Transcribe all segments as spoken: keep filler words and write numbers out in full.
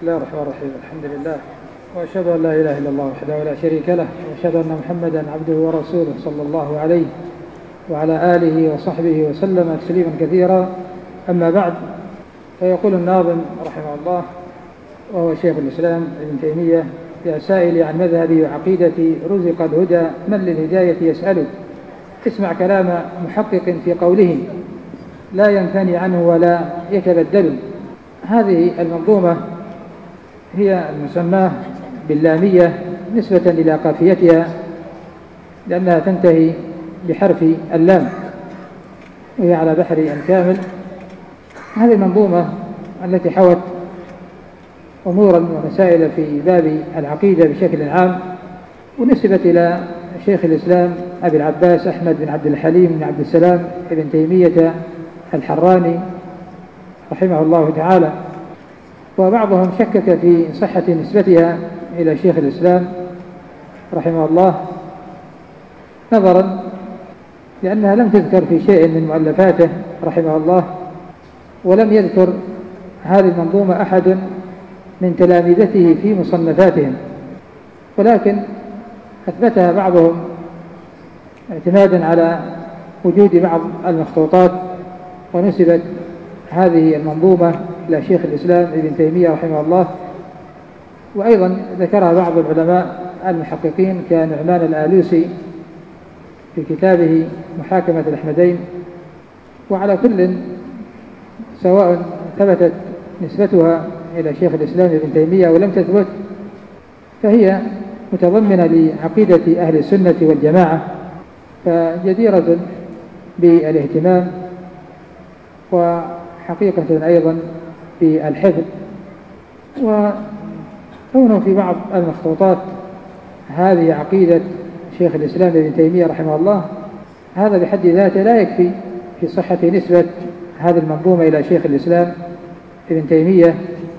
بسم الله الرحمن الرحيم. الحمد لله، وأشهد أن لا إله إلا الله وحده ولا شريك له، وأشهد أن محمدا عبده ورسوله صلى الله عليه وعلى آله وصحبه وسلم تسليما كثيرا. أما بعد، فيقول الناظم رحمه الله وهو شيخ الإسلام ابن تيمية: يا سائلي عن مذهبي وعقيدتي رزق الهدى من للهداية يسأل. اسمع كلام محقق في قوله لا ينثني عنه ولا يتبدل. هذه المنظومة هي المسماة باللامية نسبة إلى قافيتها، لأنها تنتهي بحرف اللام، وهي على بحر كامل. هذه المنظومة التي حوت أمورا ومسائل في باب العقيدة بشكل عام، ونسبت إلى شيخ الإسلام أبي العباس أحمد بن عبد الحليم بن عبد السلام ابن تيمية الحراني رحمه الله تعالى. وبعضهم شكك في صحة نسبتها إلى شيخ الإسلام رحمه الله، نظرا لأنها لم تذكر في شيء من مؤلفاته رحمه الله، ولم يذكر هذه المنظومة أحد من تلامذته في مصنفاتهم، ولكن أثبتها بعضهم اعتمادا على وجود بعض المخطوطات، ونسبت هذه المنظومة إلى شيخ الإسلام ابن تيمية رحمه الله. وأيضا ذكرها بعض العلماء المحققين كنعمان الآلوسي في كتابه محاكمة الأحمدين. وعلى كل، سواء ثبتت نسبتها إلى شيخ الإسلام ابن تيمية ولم تثبت، فهي متضمنة لعقيدة أهل السنة والجماعة، فجديرة بالاهتمام، وحقيقة أيضا بالحفظ. وكونه في بعض المخطوطات هذه عقيدة شيخ الإسلام ابن تيمية رحمه الله، هذا بحد ذاته لا يكفي في صحة نسبة هذه المنظومة إلى شيخ الإسلام ابن تيمية،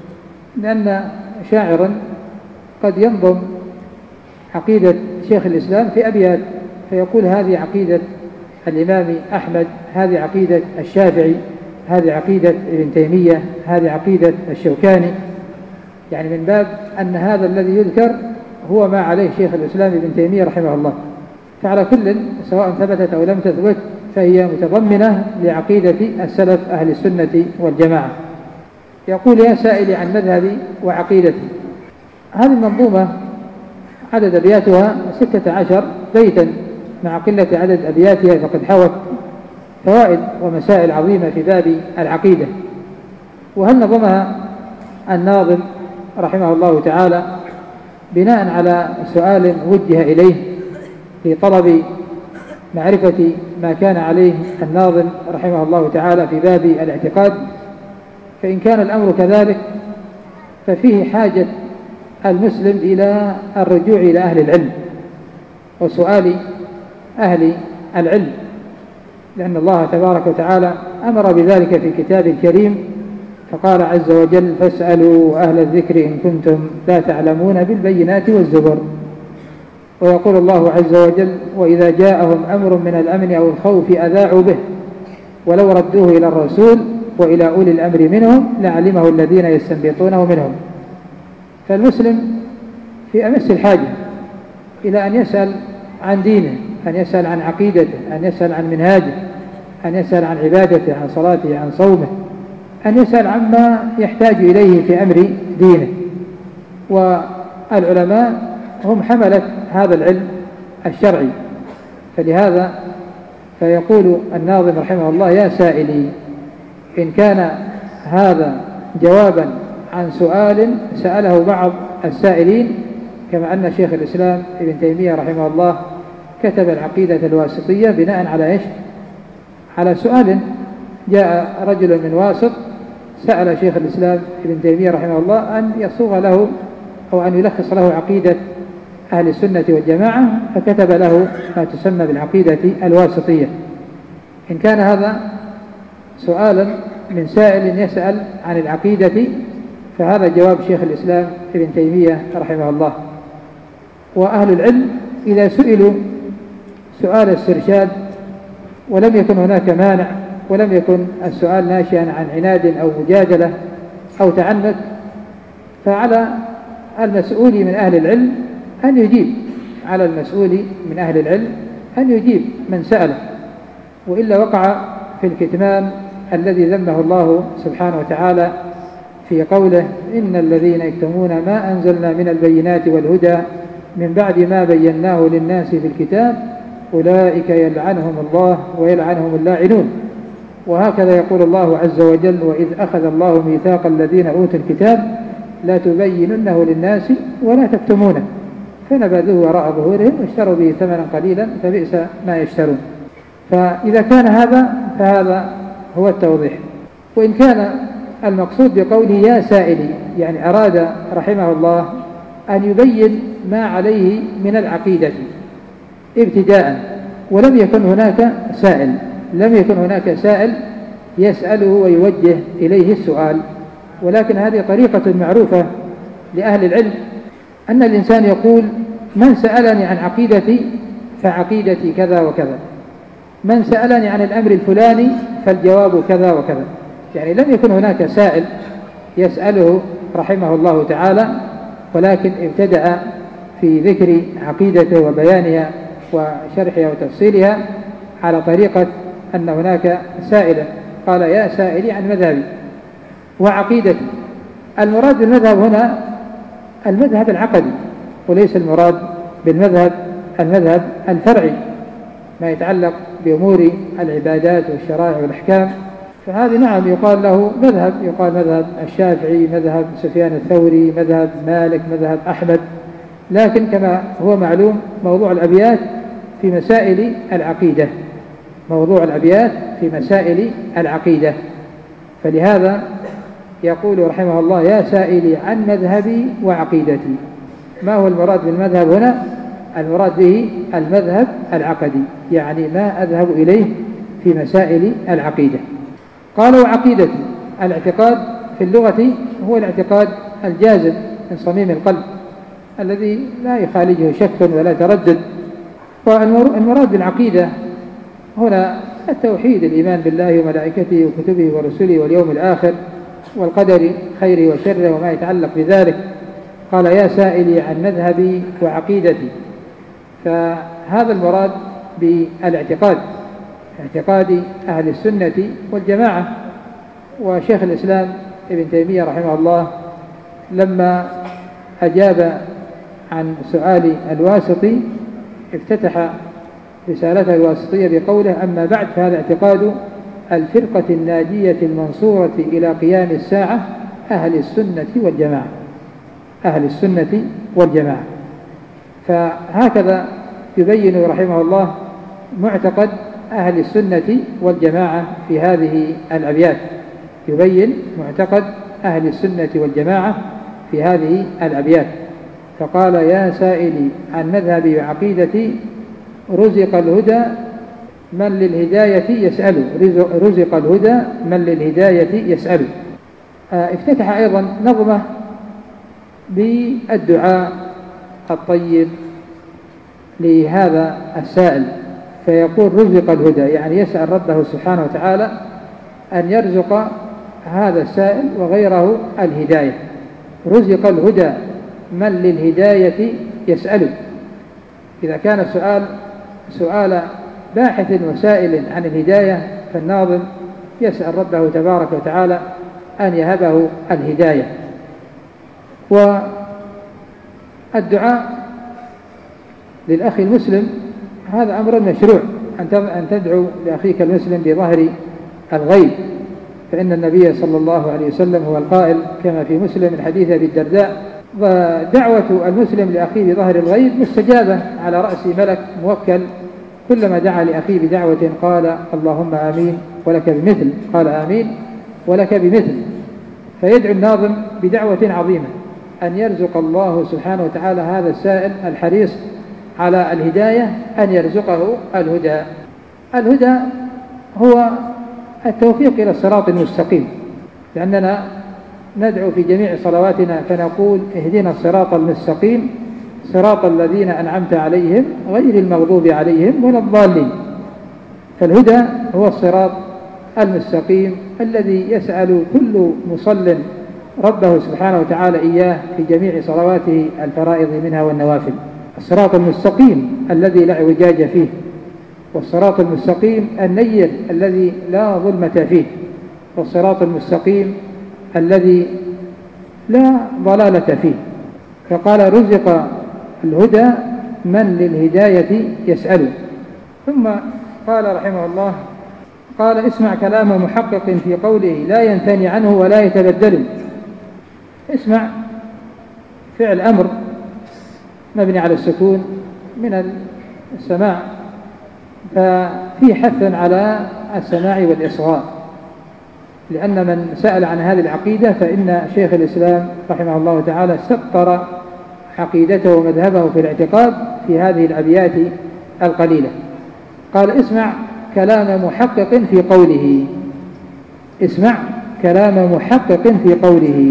لأن شاعرا قد ينظم عقيدة شيخ الإسلام في أبيات، فيقول هذه عقيدة الإمام أحمد، هذه عقيدة الشافعي، هذه عقيدة ابن تيمية، هذه عقيدة الشوكاني، يعني من باب أن هذا الذي يذكر هو ما عليه شيخ الإسلام ابن تيمية رحمه الله. فعلى كل، سواء ثبتت أو لم تثبت، فهي متضمنة لعقيدة السلف أهل السنة والجماعة. يقول يا سائلي عن مذهبي وعقيدتي. هذه المنظومة عدد أبياتها ستة عشر بيتا، مع قلة عدد أبياتها فقد حوت فوائد ومسائل عظيمة في باب العقيدة. وهل نظمها الناظم رحمه الله تعالى بناء على سؤال وجه إليه في طلب معرفة ما كان عليه الناظم رحمه الله تعالى في باب الاعتقاد. فإن كان الأمر كذلك، ففيه حاجة المسلم إلى الرجوع إلى أهل العلم وسؤال أهل العلم، لأن الله تبارك وتعالى أمر بذلك في كتاب الكريم، فقال عز وجل فاسألوا أهل الذكر إن كنتم لا تعلمون بالبينات والزبر. ويقول الله عز وجل وإذا جاءهم أمر من الأمن أو الخوف أذاعوا به ولو ردوه إلى الرسول وإلى أولي الأمر منهم لعلمه الذين يستنبطونه منهم. فالمسلم في أمس الحاجة إلى أن يسأل عن دينه، أن يسأل عن عقيدته، أن يسأل عن منهاجه، أن يسأل عن عبادته، عن صلاته، عن صومه، أن يسأل عما يحتاج إليه في أمر دينه. والعلماء هم حملة هذا العلم الشرعي، فلهذا فيقول الناظم رحمه الله يا سائلي، إن كان هذا جوابا عن سؤال سأله بعض السائلين، كما أن شيخ الإسلام ابن تيمية رحمه الله كتب العقيدة الواسطية بناء على إيش؟ على سؤال جاء رجل من واسط سأل شيخ الإسلام ابن تيمية رحمه الله أن يصوغ له أو أن يلخص له عقيدة أهل السنة والجماعة، فكتب له ما تسمى بالعقيدة الواسطية. إن كان هذا سؤالا من سائل يسأل عن العقيدة، فهذا جواب شيخ الإسلام ابن تيمية رحمه الله. وأهل العلم إذا سئلوا سؤال استرشاد ولم يكن هناك مانع، ولم يكن السؤال ناشئا عن عناد أو مجادلة أو تعنت، فعلى المسؤول من أهل العلم أن يجيب، على المسؤول من أهل العلم أن يجيب من سأله، وإلا وقع في الكتمان الذي ذمه الله سبحانه وتعالى في قوله: إن الذين يكتمون ما أنزلنا من البينات والهدى من بعد ما بيناه للناس في الكتاب أولئك يلعنهم الله ويلعنهم اللاعنون. وهكذا يقول الله عز وجل: وإذ أخذ الله ميثاق الذين أوتوا الكتاب لا تبيننه للناس ولا تكتمونه فنبذوه وراء ظهورهم واشتروا به ثمنا قليلا فبئس ما يشترون. فإذا كان هذا فهذا هو التوضيح. وإن كان المقصود بقوله يا سائلي يعني أراد رحمه الله أن يبين ما عليه من العقيدة ابتداء، ولم يكن هناك سائل لم يكن هناك سائل يسأله ويوجه إليه السؤال، ولكن هذه طريقة معروفة لأهل العلم أن الإنسان يقول: من سألني عن عقيدتي فعقيدتي كذا وكذا، من سألني عن الأمر الفلاني فالجواب كذا وكذا. يعني لم يكن هناك سائل يسأله رحمه الله تعالى، ولكن ابتدأ في ذكر عقيدته وبيانها وشرحها وتفصيلها على طريقة أن هناك سائلا قال: يا سائلي عن مذهبي وعقيدتي. المراد بالمذهب هنا المذهب العقدي، وليس المراد بالمذهب المذهب الفرعي ما يتعلق بأمور العبادات والشرائع والأحكام، فهذه نعم يقال له مذهب، يقال مذهب الشافعي، مذهب سفيان الثوري، مذهب مالك، مذهب أحمد. لكن كما هو معلوم موضوع الأبيات في مسائل العقيدة، موضوع الأبيات في مسائل العقيدة، فلهذا يقول رحمه الله: يا سائلي عن مذهبي وعقيدتي. ما هو المراد بالمذهب هنا؟ المراد به المذهب العقدي، يعني ما أذهب إليه في مسائل العقيدة. قال: وعقيدتي. الاعتقاد في اللغة هو الاعتقاد الجازم من صميم القلب الذي لا يخالجه شك ولا تردد. والمراد بالعقيدة هنا التوحيد، الإيمان بالله وملائكته وكتبه ورسله واليوم الآخر والقدر خيره وشره وما يتعلق بذلك. قال: يا سائلي عن مذهبي وعقيدتي. فهذا المراد بالاعتقاد، اعتقاد أهل السنة والجماعة. وشيخ الإسلام ابن تيمية رحمه الله لما أجاب عن سؤال الواسطي افتتح رسالته الواسطية بقوله: أما بعد فهذا اعتقاد الفرقة الناجية المنصورة إلى قيام الساعة أهل السنة والجماعة، أهل السنة والجماعة. فهكذا يبين رحمه الله معتقد أهل السنة والجماعة في هذه الأبيات، يبين معتقد أهل السنة والجماعة في هذه الأبيات. فقال: يا سائلي عن مذهبي وعقيدتي رزق الهدى من للهداية يسأل، رزق الهدى من للهداية يسأل. افتتح أيضا نظمه بالدعاء الطيب لهذا السائل، فيقول: رزق الهدى، يعني يسأل ربه سبحانه وتعالى أن يرزق هذا السائل وغيره الهداية. رزق الهدى من للهداية يسأل. إذا كان السؤال سؤال باحث وسائل عن الهداية فالناظم يسأل ربه تبارك وتعالى أن يهبه الهداية. والدعاء للأخ المسلم هذا أمر مشروع، أن تدعو لأخيك المسلم بظهر الغيب، فإن النبي صلى الله عليه وسلم هو القائل كما في مسلم من حديث أبي الدرداء: ودعوة المسلم لأخيه بظهر الغيب مستجابة على رأس ملك موكل، كلما دعا لأخيه بدعوة قال: اللهم آمين ولك بمثل، قال: آمين ولك بمثل. فيدعو الناظم بدعوة عظيمة أن يرزق الله سبحانه وتعالى هذا السائل الحريص على الهداية أن يرزقه الهدى. الهدى هو التوفيق إلى الصراط المستقيم، لأننا ندعو في جميع صلواتنا فنقول: اهدنا الصراط المستقيم صراط الذين أنعمت عليهم غير المغضوب عليهم ولا الضالين. فالهدى هو الصراط المستقيم الذي يسأل كل مصل ربه سبحانه وتعالى إياه في جميع صلواته الفرائض منها والنوافل. الصراط المستقيم الذي لا اعوجاج فيه، والصراط المستقيم النير الذي لا ظلمة فيه، والصراط المستقيم الذي لا ضلالة فيه. فقال رزق الهدى من للهداية يسأل. ثم قال رحمه الله، قال اسمع كلام محقق في قوله لا ينثني عنه ولا يتبدل. اسمع فعل أمر مبني على السكون من السماع، ففي حث على السماع والإصغاء، لأن من سأل عن هذه العقيدة فإن شيخ الإسلام رحمه الله تعالى سطر عقيدته ومذهبه في الاعتقاد في هذه الأبيات القليلة. قال اسمع كلام محقق في قوله، اسمع كلام محقق في قوله.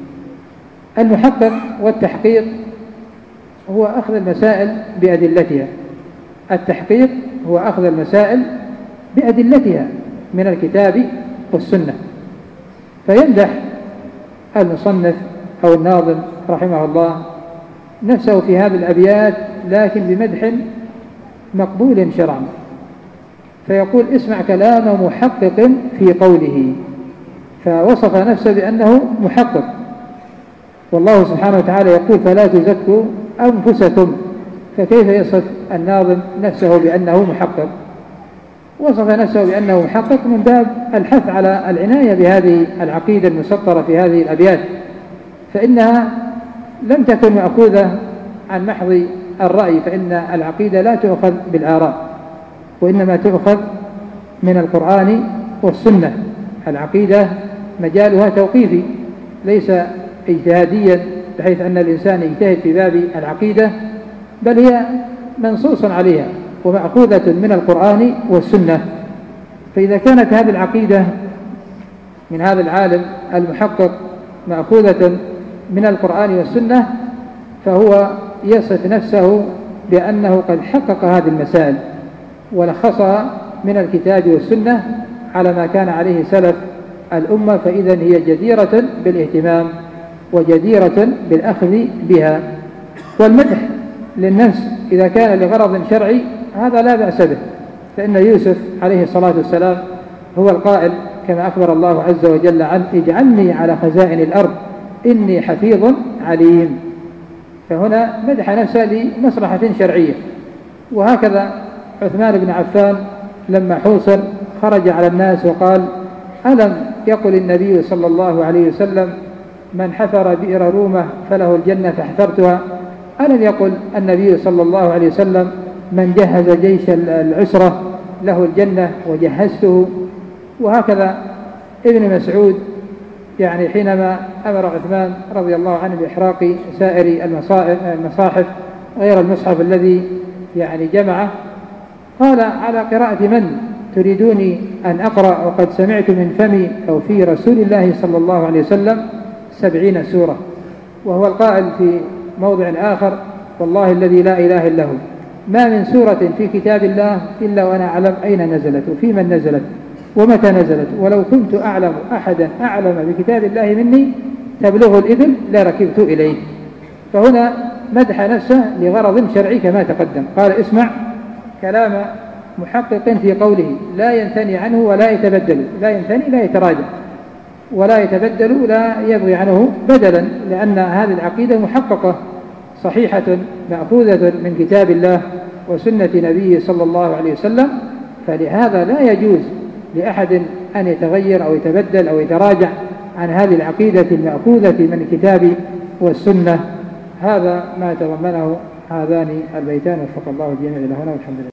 المحقق والتحقيق هو أخذ المسائل بأدلتها، التحقيق هو أخذ المسائل بأدلتها من الكتاب والسنة. فيمدح المصنف أو الناظم رحمه الله نفسه في هذه الأبيات لكن بمدح مقبول شرعا، فيقول اسمع كلام محقق في قوله، فوصف نفسه بأنه محقق. والله سبحانه وتعالى يقول فلا تزكوا أنفسكم، فكيف يصف الناظم نفسه بأنه محقق؟ وصف نفسه بأنه محقق من باب الحث على العناية بهذه العقيدة المسطرة في هذه الأبيات، فإنها لم تكن مأخوذة عن محض الرأي، فإن العقيدة لا تؤخذ بالآراء وإنما تؤخذ من القرآن والسنة. العقيدة مجالها توقيفي ليس اجتهاديا بحيث أن الإنسان يجتهد في باب العقيدة، بل هي منصوص عليها ومأخوذة من القرآن والسنة. فإذا كانت هذه العقيدة من هذا العالم المحقق مأخوذة من القرآن والسنة، فهو يصف نفسه بأنه قد حقق هذه المسائل ولخصها من الكتاب والسنة على ما كان عليه سلف الأمة، فإذا هي جديرة بالاهتمام وجديرة بالأخذ بها. والمدح للنفس إذا كان لغرض شرعي هذا لا بأس به، فإن يوسف عليه الصلاة والسلام هو القائل كما أخبر الله عز وجل عنه اجعلني على خزائن الأرض إني حفيظ عليم، فهنا مدح نفسه لمصلحة شرعية. وهكذا عثمان بن عفان لما حوصر خرج على الناس وقال ألم يقل النبي صلى الله عليه وسلم من حفر بئر رومة فله الجنة فحفرتها؟ ألم يقل النبي صلى الله عليه وسلم من جهز جيش العسرة له الجنة وجهزته؟ وهكذا ابن مسعود يعني حينما أمر عثمان رضي الله عنه بإحراق سائر المصاحف غير المصحف الذي يعني جمعه، قال على قراءة من تريدوني أن أقرأ وقد سمعت من فمي أو في رسول الله صلى الله عليه وسلم سبعين سورة. وهو القائل في موضع آخر والله الذي لا إله إلا هو ما من سورة في كتاب الله إلا وأنا أعلم أين نزلت وفي من نزلت ومتى نزلت، ولو كنت أعلم أحدا أعلم بكتاب الله مني تبلغ الإبل لركبت إليه. فهنا مدح نفسه لغرض شرعي كما تقدم. قال اسمع كلام محقق في قوله لا ينثني عنه ولا يتبدل، لا ينثني لا يتراجع ولا يتبدل لا يبغي عنه بدلا، لأن هذه العقيدة محققة صحيحة مأخوذة من كتاب الله وسنة نبيه صلى الله عليه وسلم، فلهذا لا يجوز لأحد أن يتغير أو يتبدل أو يتراجع عن هذه العقيدة المأخوذة من الكتاب والسنة. هذا ما تضمنه هذان البيتان، وفق الله الجميع إلى هنا والحمد لله.